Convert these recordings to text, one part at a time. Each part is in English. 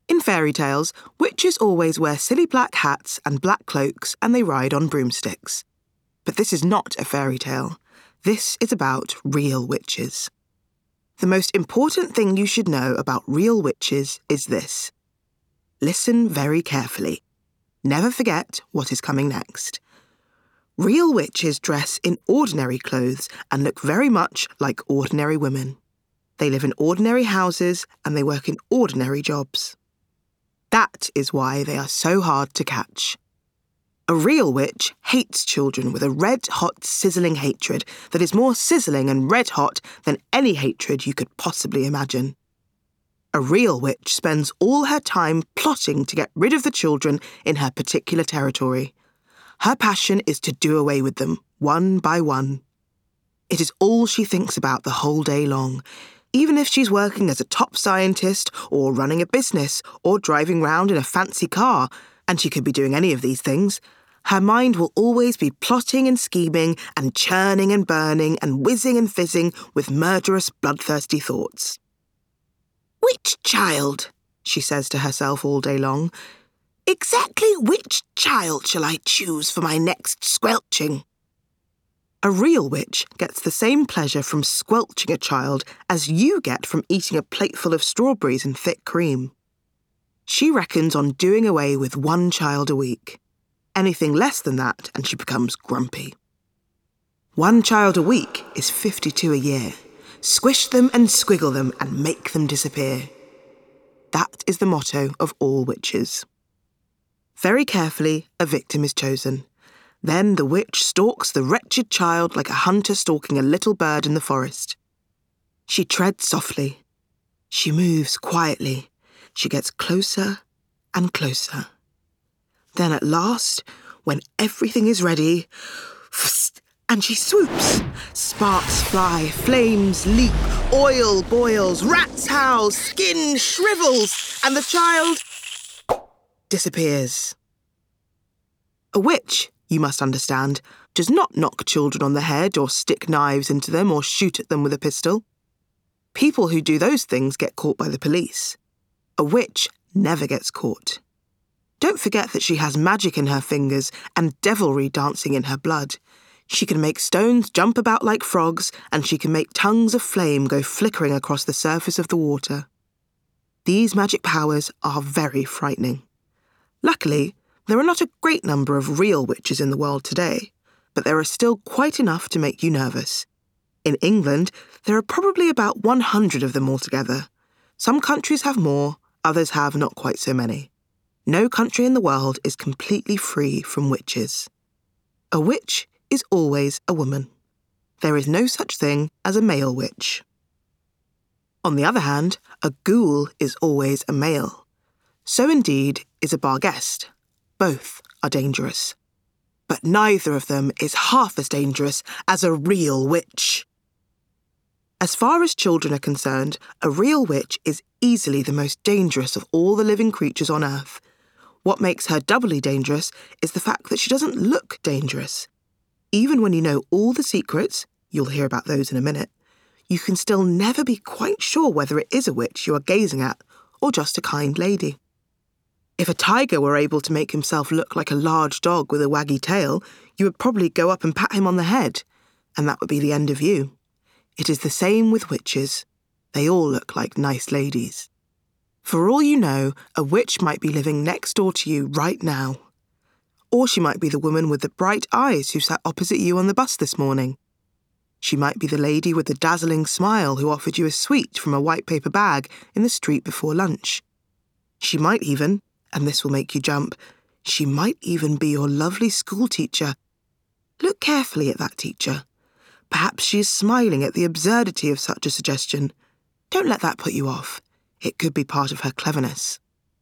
In fairy tales, witches always wear silly black hats and black cloaks and they ride on broomsticks. But this is not a fairy tale. This is about real witches. The most important thing you should know about real witches is this. Listen very carefully. Never forget what is coming next. Real witches dress in ordinary clothes and look very much like ordinary women. They live in ordinary houses and they work in ordinary jobs. That is why they are so hard to catch. A real witch hates children with a red-hot, sizzling hatred that is more sizzling and red-hot than any hatred you could possibly imagine. A real witch spends all her time plotting to get rid of the children in her particular territory. Her passion is to do away with them, one by one. It is all she thinks about the whole day long, even if she's working as a top scientist or running a business or driving round in a fancy car, and she could be doing any of these things. Her mind will always be plotting and scheming and churning and burning and whizzing and fizzing with murderous, bloodthirsty thoughts. "Which child?" she says to herself all day long. "Exactly which child shall I choose for my next squelching?" A real witch gets the same pleasure from squelching a child as you get from eating a plateful of strawberries and thick cream. She reckons on doing away with one child a week. Anything less than that and she becomes grumpy. One child a week is 52 a year. Squish them and squiggle them and make them disappear. That is the motto of all witches. Very carefully, a victim is chosen. Then the witch stalks the wretched child like a hunter stalking a little bird in the forest. She treads softly. She moves quietly. She gets closer and closer. Then at last, when everything is ready, and she swoops. Sparks fly, flames leap, oil boils, rats howl, skin shrivels, and the child disappears. A witch, you must understand, does not knock children on the head or stick knives into them or shoot at them with a pistol. People who do those things get caught by the police. A witch never gets caught. Don't forget that she has magic in her fingers and devilry dancing in her blood. She can make stones jump about like frogs, and she can make tongues of flame go flickering across the surface of the water. These magic powers are very frightening. Luckily, there are not a great number of real witches in the world today, but there are still quite enough to make you nervous. In England, there are probably about 100 of them altogether. Some countries have more, others have not quite so many. No country in the world is completely free from witches. A witch is always a woman. There is no such thing as a male witch. On the other hand, a ghoul is always a male. So indeed is a Barghest. Both are dangerous. But neither of them is half as dangerous as a real witch. As far as children are concerned, a real witch is easily the most dangerous of all the living creatures on Earth. What makes her doubly dangerous is the fact that she doesn't look dangerous. Even when you know all the secrets, you'll hear about those in a minute, you can still never be quite sure whether it is a witch you are gazing at or just a kind lady. If a tiger were able to make himself look like a large dog with a waggy tail, you would probably go up and pat him on the head, and that would be the end of you. It is the same with witches. They all look like nice ladies. For all you know, a witch might be living next door to you right now. Or she might be the woman with the bright eyes who sat opposite you on the bus this morning. She might be the lady with the dazzling smile who offered you a sweet from a white paper bag in the street before lunch. She might even, and this will make you jump, she might even be your lovely school teacher. Look carefully at that teacher. Perhaps she is smiling at the absurdity of such a suggestion. Don't let that put you off. It could be part of her cleverness.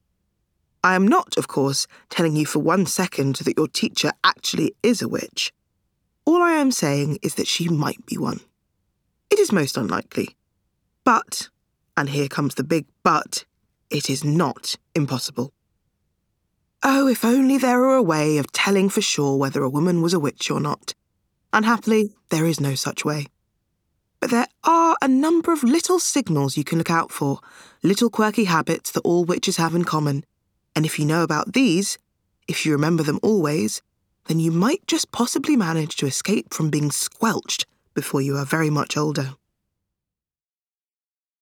I am not, of course, telling you for 1 second that your teacher actually is a witch. All I am saying is that she might be one. It is most unlikely. But, and here comes the big but, it is not impossible. Oh, if only there were a way of telling for sure whether a woman was a witch or not. Unhappily, there is no such way. But there are a number of little signals you can look out for, little quirky habits that all witches have in common. And if you know about these, if you remember them always, then you might just possibly manage to escape from being squelched before you are very much older.